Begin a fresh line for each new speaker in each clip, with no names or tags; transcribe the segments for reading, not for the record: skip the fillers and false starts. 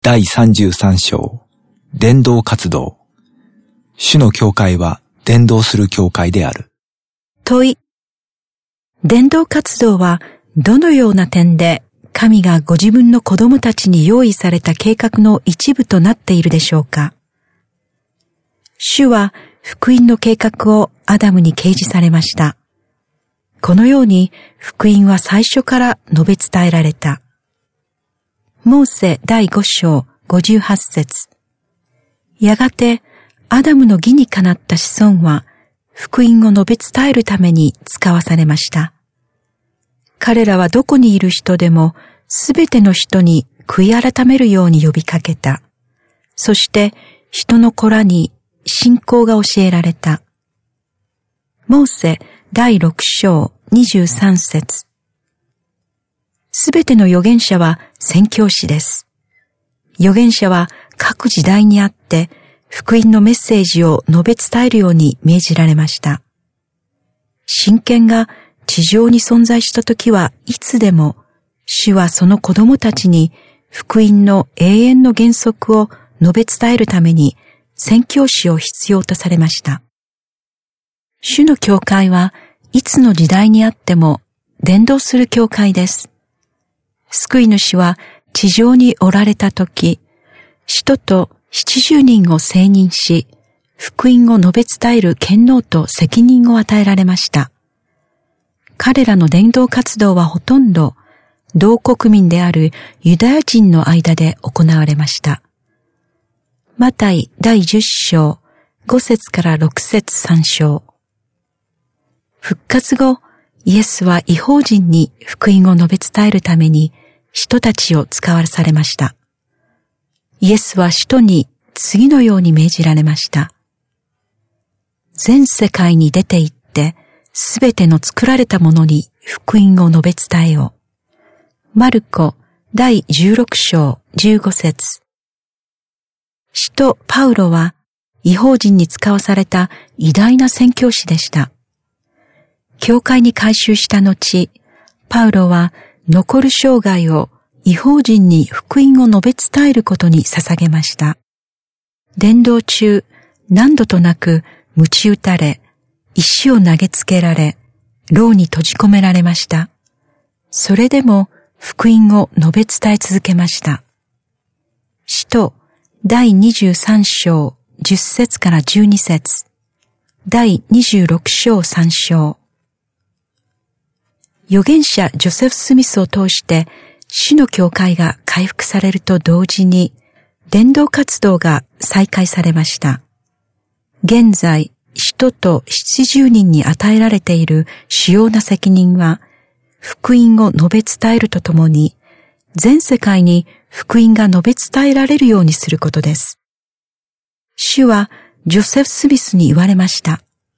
第33章、伝道活動。主の教会は伝道する教会である。
問い。伝道活動はどのような点で神がご自分の子供たちに用意された計画の一部となっているでしょうか。主は福音の計画をアダムに掲示されました。このように福音は最初から述べ伝えられた。モーセ第5章58節。やがてアダムの義にかなった子孫は福音を述べ伝えるために使わされました。彼らはどこにいる人でもすべての人に悔い改めるように呼びかけた。そして人の子らに信仰が教えられた。モーセ第6章23節。すべての預言者は宣教師です。預言者は各時代にあって福音のメッセージを述べ伝えるように命じられました。神権が地上に存在したときはいつでも主はその子供たちに福音の永遠の原則を述べ伝えるために宣教師を必要とされました。主の教会はいつの時代にあっても伝道する教会です。救い主は地上におられたとき、使徒と70人を選任し、福音を述べ伝える権能と責任を与えられました。彼らの伝道活動はほとんど同国民であるユダヤ人の間で行われました。マタイ第10章5節から6節参照。復活後、イエスは異邦人に福音を述べ伝えるために使徒たちを使わされました。イエスは使徒に次のように命じられました。全世界に出て行ってすべての作られたものに福音を述べ伝えよう。マルコ第16章15節。使徒パウロは異邦人に使わされた偉大な宣教師でした。教会に改宗した後、パウロは残る生涯を異邦人に福音を述べ伝えることに捧げました。伝道中、何度となく鞭打たれ、石を投げつけられ、牢に閉じ込められました。それでも福音を述べ伝え続けました。使徒第23章10節から12節、第26章3章。預言者ジョセフ・スミスを通して主の教会が回復されると同時に伝道活動が再開されました。現在、使徒と70人に与えられている主要な責任は、福音を述べ伝えるとともに、全世界に福音が述べ伝えられるようにすることです。主はジョセフ・スミスに言われました。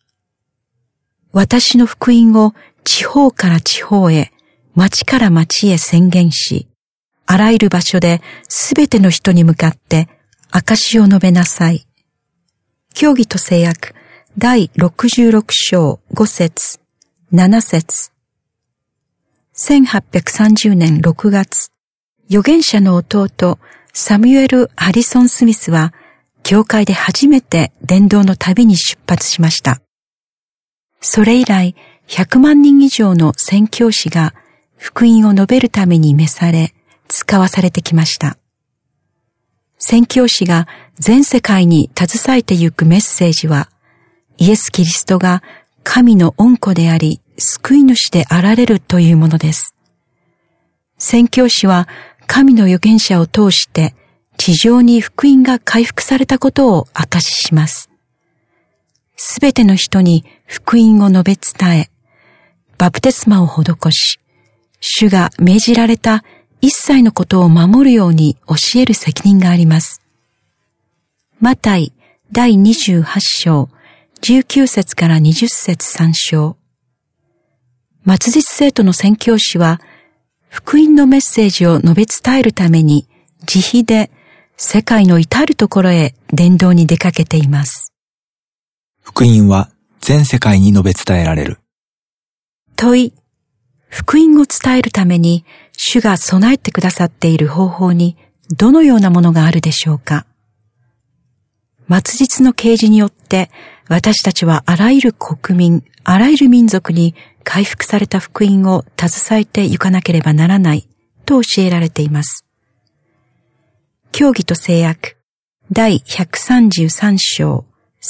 私の福音を地方から地方へ、町から町へ宣言し、あらゆる場所ですべての人に向かって証しを述べなさい。教義と制約第66章5節7節。1830年6月、預言者の弟サミュエル・ハリソン・スミスは教会で初めて伝道の旅に出発しました。それ以来100万人以上の宣教師が福音を述べるために召され、使わされてきました。宣教師が全世界に携えてゆくメッセージは、イエス・キリストが神の御子であり、救い主であられるというものです。宣教師は神の預言者を通して地上に福音が回復されたことを証しします。すべての人に福音を述べ伝え、バプテスマを施し、主が命じられた一切のことを守るように教える責任があります。マタイ第28章19節から20節参照。末日生徒の宣教師は、福音のメッセージを述べ伝えるために自費で世界の至るところへ伝道に出かけています。
福音は全世界に述べ伝えられる。
問い。福音を伝えるために主が備えてくださっている方法にどのようなものがあるでしょうか。末日の啓示によって私たちはあらゆる国民、あらゆる民族に回復された福音を携えてゆかなければならないと教えられています。教義と誓約第133章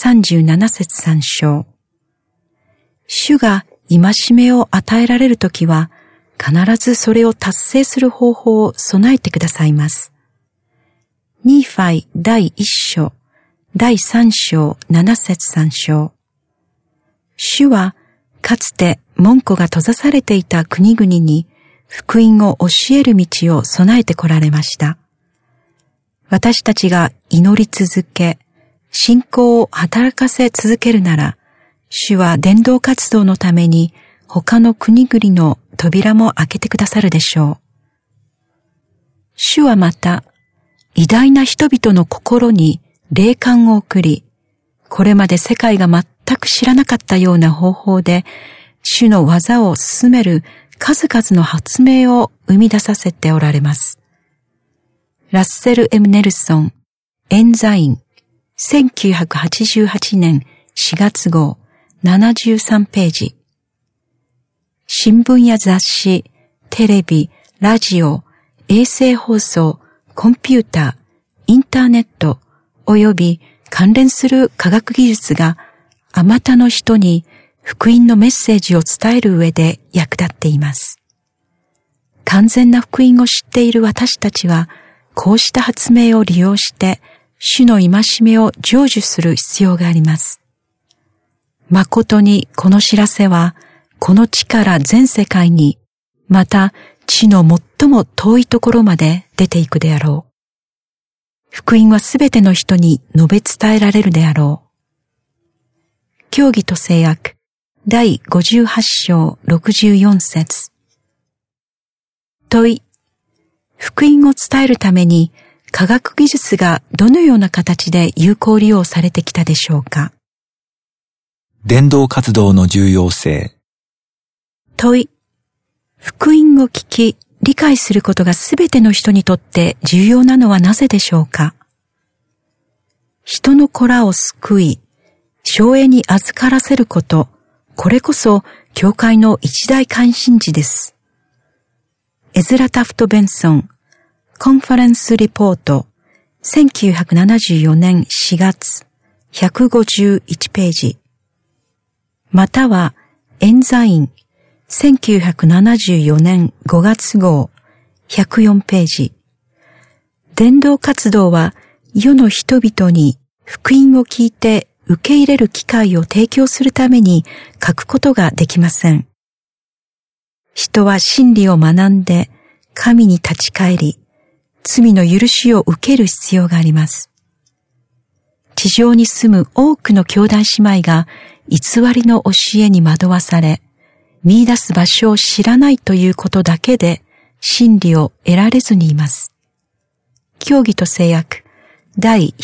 37節3章。主が戒めを与えられるときは必ずそれを達成する方法を備えてくださいます。ニーファイ第1章第3章7節3章。主はかつて門戸が閉ざされていた国々に福音を教える道を備えてこられました。私たちが祈り続け、信仰を働かせ続けるなら、主は伝道活動のために他の国々の扉も開けてくださるでしょう。主はまた、偉大な人々の心に霊感を送り、これまで世界が全く知らなかったような方法で、主の技を進める数々の発明を生み出させておられます。ラッセル・M・ネルソン、エンザイン、1988年4月号、73ページ。新聞や雑誌、テレビ、ラジオ、衛星放送、コンピューター、インターネット、および関連する科学技術があまたの人に福音のメッセージを伝える上で役立っています。完全な福音を知っている私たちは、こうした発明を利用して、主の戒めを成就する必要があります。誠にこの知らせは、この地から全世界に、また地の最も遠いところまで出ていくであろう。福音はすべての人に述べ伝えられるであろう。教義と誓約第58章64節。問い。福音を伝えるために科学技術がどのような形で有効利用されてきたでしょうか。
伝道活動の重要性。
問い。福音を聞き、理解することがすべての人にとって重要なのはなぜでしょうか。人の子らを救い、生営に預からせること、これこそ教会の一大関心事です。エズラ・タフト・ベンソン、コンファレンス・リポート、1974年4月、151ページ。または、エンザイン、1974年5月号、104ページ。伝道活動は世の人々に福音を聞いて受け入れる機会を提供するために書くことができません。人は真理を学んで神に立ち返り、罪の許しを受ける必要があります。地上に住む多くの兄弟姉妹が偽りの教えに惑わされ、見出す場所を知らないということだけで真理を得られずにいます。教義と誓約第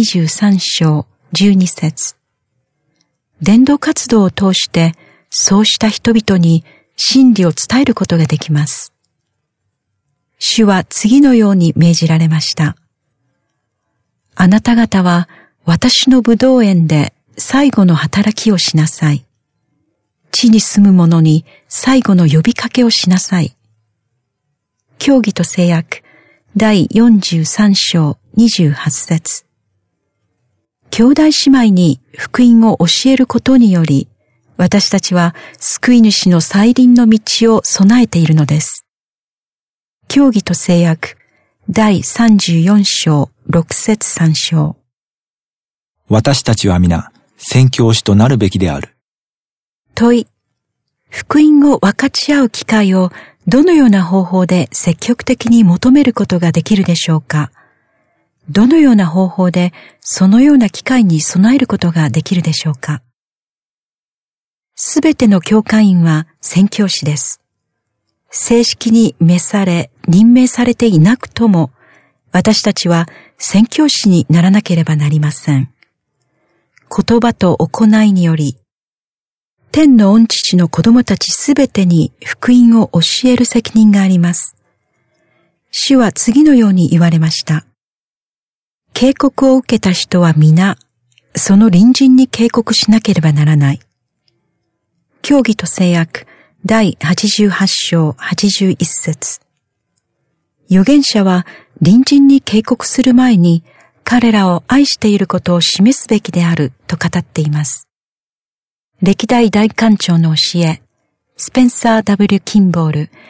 123章12節。伝道活動を通してそうした人々に真理を伝えることができます。主は次のように命じられました。あなた方は私の葡萄園で最後の働きをしなさい。地に住む者に最後の呼びかけをしなさい。教義と誓約第43章28節。兄弟姉妹に福音を教えることにより、私たちは救い主の再臨の道を備えているのです。教義と誓約第34章6節3章。
私たちは皆宣教師となるべきである。
問い。福音を分かち合う機会をどのような方法で積極的に求めることができるでしょうか。どのような方法でそのような機会に備えることができるでしょうか。すべての教会員は宣教師です。正式に召され、任命されていなくとも、私たちは宣教師にならなければなりません。言葉と行いにより、天の御父の子供たちすべてに福音を教える責任があります。 主は次のように言われました。警告を受けた人は皆、その隣人に警告しなければならない。教義と制約第88章81節。預言者は隣人に警告する前に彼らを愛していることを示すべきであると語っています。歴代大官長の教え、スペンサー W. キンボール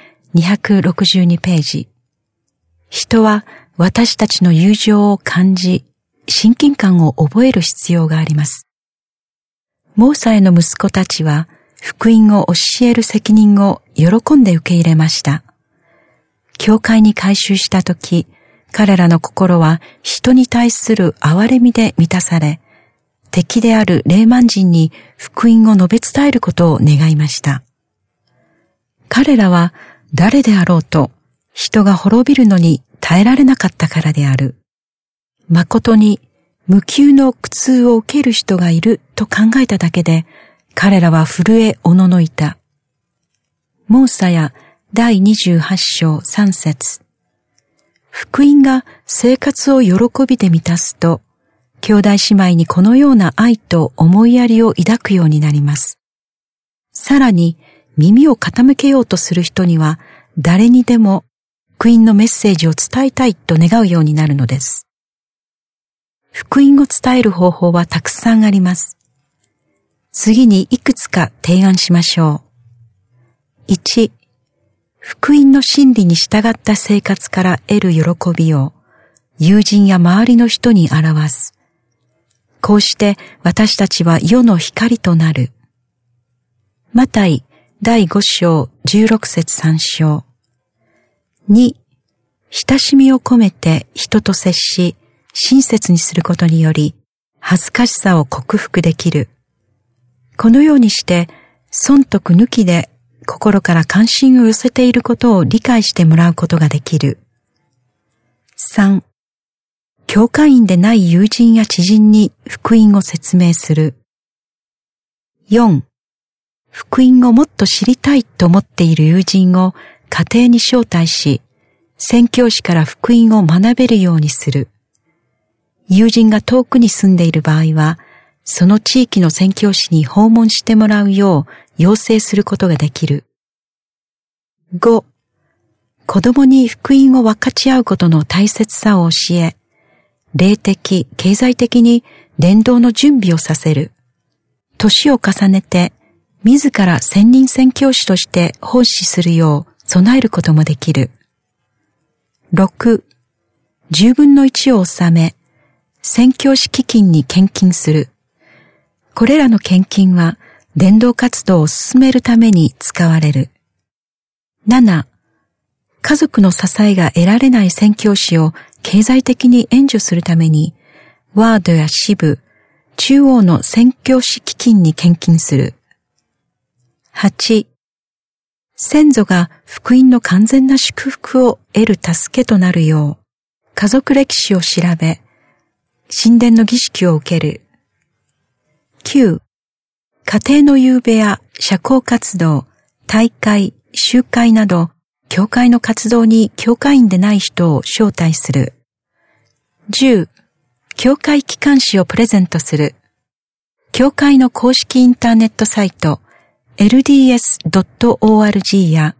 262ページ。人は私たちの友情を感じ、親近感を覚える必要があります。モーサへの息子たちは福音を教える責任を喜んで受け入れました。教会に改宗したとき、彼らの心は人に対する憐れみで満たされ、敵であるレーマン人に福音を述べ伝えることを願いました。彼らは誰であろうと人が滅びるのに耐えられなかったからである。誠に無給の苦痛を受ける人がいると考えただけで、彼らは震えおののいた。モーサや第28章3節。福音が生活を喜びで満たすと、兄弟姉妹にこのような愛と思いやりを抱くようになります。さらに耳を傾けようとする人には、誰にでも福音のメッセージを伝えたいと願うようになるのです。福音を伝える方法はたくさんあります。次にいくつか提案しましょう。1、福音の真理に従った生活から得る喜びを友人や周りの人に表す。こうして私たちは世の光となる。マタイ第5章16節3章。2、親しみを込めて人と接し、親切にすることにより、恥ずかしさを克服できる。このようにして、損得抜きで心から関心を寄せていることを理解してもらうことができる。3、教会員でない友人や知人に福音を説明する。4、福音をもっと知りたいと思っている友人を家庭に招待し、宣教師から福音を学べるようにする。友人が遠くに住んでいる場合は、その地域の宣教師に訪問してもらうよう要請することができる。5、子供に福音を分かち合うことの大切さを教え、霊的、経済的に伝道の準備をさせる。年を重ねて、自ら専任宣教師として奉仕するよう備えることもできる。6、10分の1を納め、宣教師基金に献金する。これらの献金は伝道活動を進めるために使われる。7、家族の支えが得られない宣教師を経済的に援助するために、ワードや支部、中央の宣教師基金に献金する。8、先祖が福音の完全な祝福を得る助けとなるよう、家族歴史を調べ、神殿の儀式を受ける。9、家庭の夕べや社交活動、大会、集会など、教会の活動に教会員でない人を招待する。10、教会機関誌をプレゼントする。教会の公式インターネットサイト、lds.org や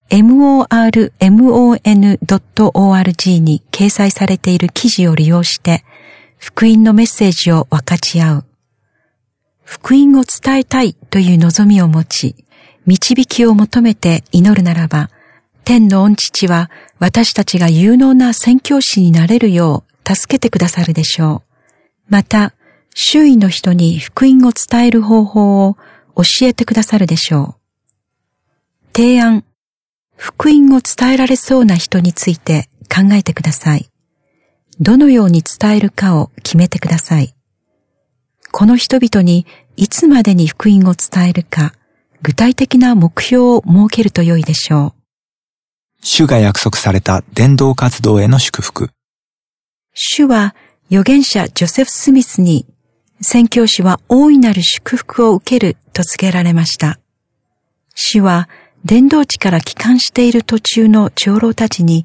mormon.org に掲載されている記事を利用して、福音のメッセージを分かち合う。福音を伝えたいという望みを持ち、導きを求めて祈るならば、天の御父は私たちが有能な宣教師になれるよう助けてくださるでしょう。また、周囲の人に福音を伝える方法を教えてくださるでしょう。提案、福音を伝えられそうな人について考えてください。どのように伝えるかを決めてください。この人々にいつまでに福音を伝えるか、具体的な目標を設けると良いでしょう。
主が約束された伝道活動への祝福。
主は預言者ジョセフ・スミスに、宣教師は大いなる祝福を受けると告げられました。主は伝道地から帰還している途中の長老たちに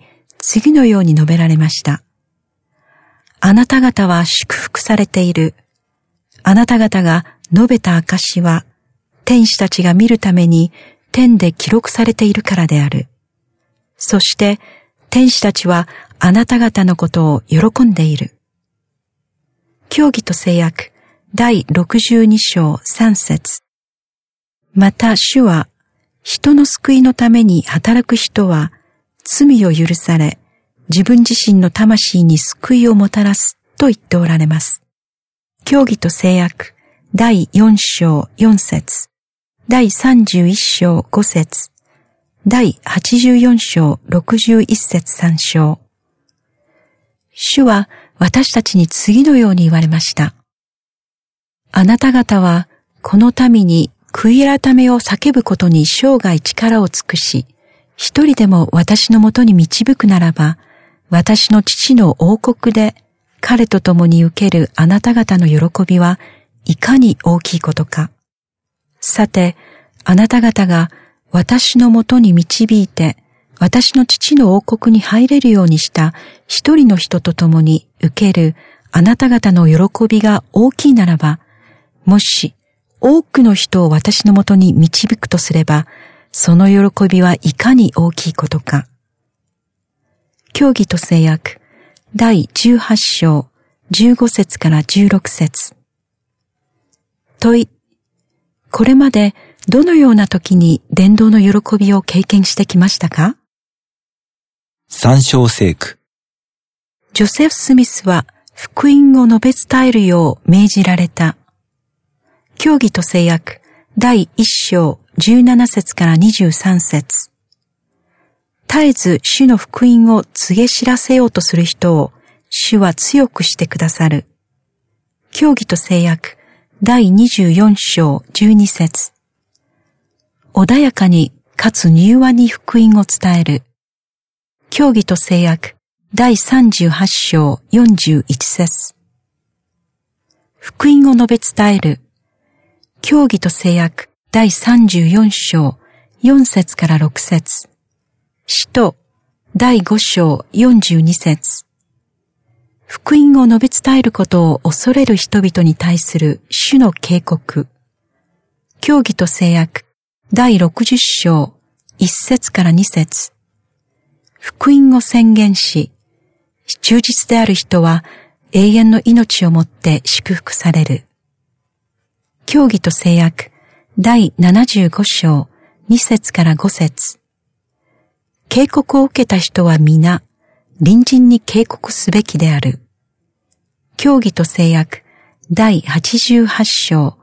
次のように述べられました。あなた方は祝福されている。あなた方が述べた証は、天使たちが見るために天で記録されているからである。そして、天使たちはあなた方のことを喜んでいる。教義と誓約第62章3節。また主は、人の救いのために働く人は罪を許され、自分自身の魂に救いをもたらすと言っておられます。教義と誓約第4章4節、第31章5節、第84章61節3章。主は私たちに次のように言われました。あなた方はこの民に悔い改めを叫ぶことに生涯力を尽くし、一人でも私のもとに導くならば、私の父の王国で彼と共に受けるあなた方の喜びはいかに大きいことか。さて、あなた方が私のもとに導いて、私の父の王国に入れるようにした一人の人と共に受けるあなた方の喜びが大きいならば、もし多くの人を私のもとに導くとすれば、その喜びはいかに大きいことか。教義と誓約第18章15節から16節。問い。これまでどのような時に伝道の喜びを経験してきましたか？
参照聖句。
ジョセフ・スミスは福音を述べ伝えるよう命じられた。教義と誓約第1章17節から23節。絶えず主の福音を告げ知らせようとする人を主は強くしてくださる。教義と誓約第24章12節。穏やかにかつ柔和に福音を伝える。教義と誓約第38章41節。福音を述べ伝える。教義と誓約第34章4節から6節。使徒第5章42節。福音を述べ伝えることを恐れる人々に対する主の警告。教義と誓約第60章1節から2節。福音を宣言し、忠実である人は永遠の命をもって祝福される。教義と誓約第75章2節から5節。警告を受けた人は皆、隣人に警告すべきである。教義と誓約第88章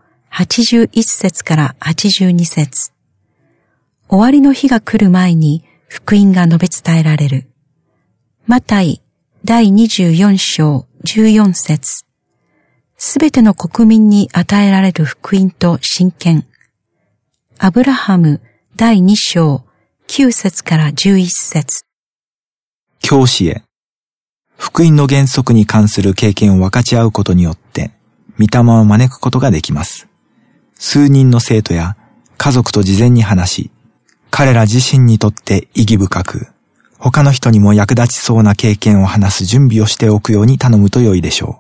81節から82節。終わりの日が来る前に福音が述べ伝えられる。マタイ第24章14節。すべての国民に与えられる福音と真見。アブラハム第2章9節から11節。
教師へ。福音の原則に関する経験を分かち合うことによって、御霊を招くことができます。数人の生徒や家族と事前に話し、彼ら自身にとって意義深く、他の人にも役立ちそうな経験を話す準備をしておくように頼むと良いでしょ